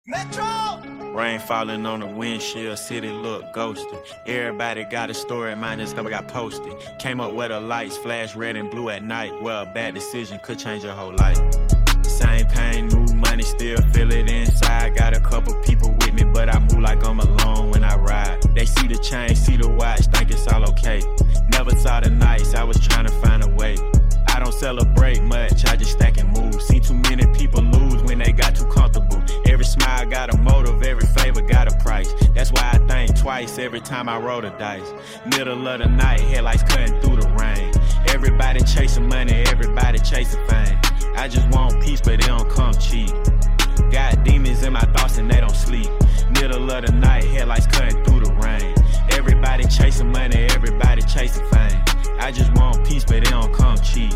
Metro! Rain falling on the windshield, city look ghosted. Everybody got a story, mine just never got posted. Came up where the lights flash red and blue at night. Well, a bad decision could change your whole life. Same pain, new money, still feel it inside. Got a couple people with me, but I move like I'm alone when I ride. They see the chain, see the watch, think it's all okay. Never saw the nights, I was trying to find a way. I don't celebrate much, I just stack and move. See too many people lose when they got too comfortable. Every smile got a motive, every favor got a price. That's why I think twice every time I roll the dice. Middle of the night, headlights cutting through the rain. Everybody chasing money, everybody chasing fame. I just want peace, but it don't come cheap. Got demons in my thoughts and they don't sleep. Middle of the night, headlights cutting through the rain. Everybody chasing money, everybody chasing fame. I just want peace, but it don't come cheap.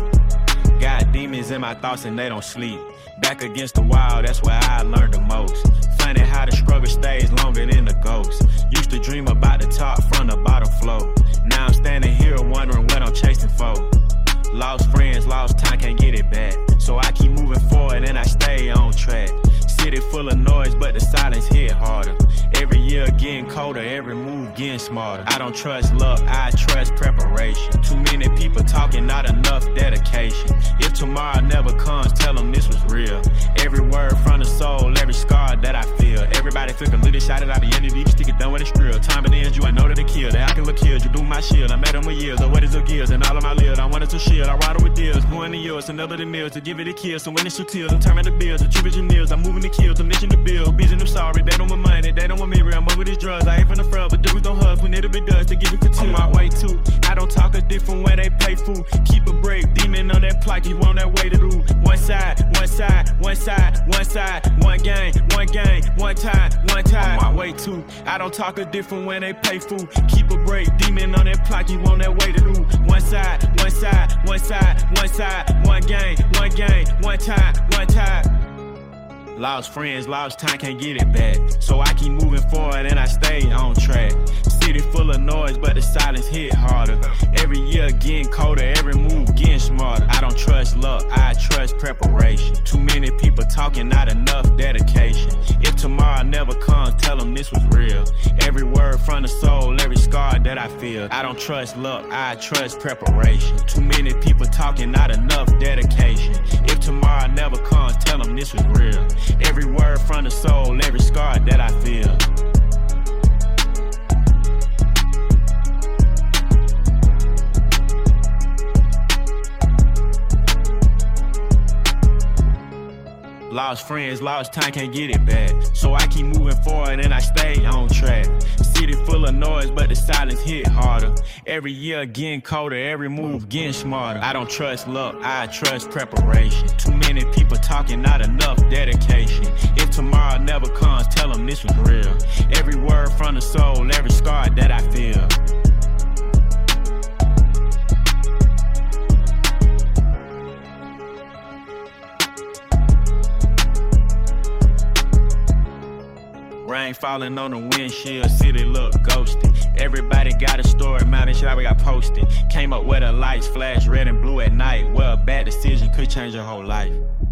Got demons in my thoughts and they don't sleep. Back against the wall, that's where I learned the most. Funny how the struggle stays longer than the ghost. Used to dream about the top from the bottom flow. Now I'm standing here wondering what I'm chasing for. Lost friends, lost time, can't get it back. So I keep moving forward and I stay on track. City full of noise, but the silence hit harder. Every year getting colder, every move getting smarter. I don't trust luck, I trust preparation. Too many people talking, not enough dedication. If tomorrow never comes, tell them this was real. Every word from the soul, every scar that I feel. Everybody took a little shot at the end of the stick it done with a drill. Time it ends, you ain't know that it killed. The alcohol killed, you do my shield. I met them with years, or what is the gears, and all of my lives. I wanted to shield, I ride with deals. Going to yours, another the meals, to give it a kill. So when it's your tears, I'm turning the bills, the tribute your nails. I'm moving the kills, I'm mission the bill. Beating them sorry, they don't want money, they don't want me real. I'm over these drugs, I ain't from the front, but dudes don't hug when it'll be dust. They give it to on my way too. I don't talk a different way, they pay food. Keep a break, demon on that plaque, you want that way to do. One side, one side, one side, one side, one gang, one gang, one time, one time. On my way too. I don't talk a different when they pay food. Keep a break, demon on that plaque, you want that way to do. One side, one side, one side, one side, one gang, one time, one time. Lost friends, lost time, can't get it back. So I keep moving forward and I stay on track. City full of noise, but the silence hit harder. Every year getting colder, every move getting smarter. I don't trust luck, I trust preparation. Too many people talking, not enough dedication. If tomorrow never comes, tell them this was real. Every word from the soul, every scar that I feel. I don't trust luck, I trust preparation. Too many people talking, not enough dedication. If tomorrow never comes, tell them this was real. Every word from the soul, every scar that I feel. Lost friends, lost time, can't get it back. So I keep moving forward and I stay on track. City full of noise, but the silence hit harder. Every year getting colder, every move getting smarter. I don't trust luck, I trust preparation. Too many people talking, not enough dedication. If tomorrow never comes, tell them this was real. Every word from the soul, every scar that I feel. Rain falling on the windshield, city look ghosted. Everybody got a story, mountain shit I got posted. Came up where the lights flash red and blue at night. Well, a bad decision could change your whole life.